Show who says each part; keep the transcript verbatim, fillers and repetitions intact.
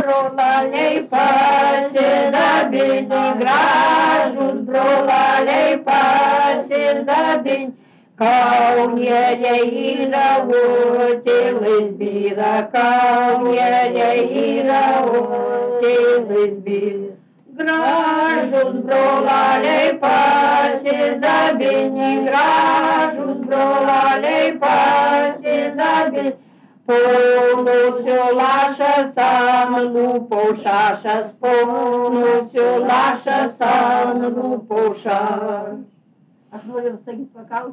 Speaker 1: brolaliai pasidabinti, gražūs brolaliai pasidabinti. Kaunėje yra utėlais byra, kaunėje yra utėlais byra. Gražūs brolaliai pasidabinti, gražūs brolaliai pasidabinti. Ponusiu lašas ant lūpų šašas, ponusiu lašas ant lūpų šašas. Aš noriu sakyti pakaušį.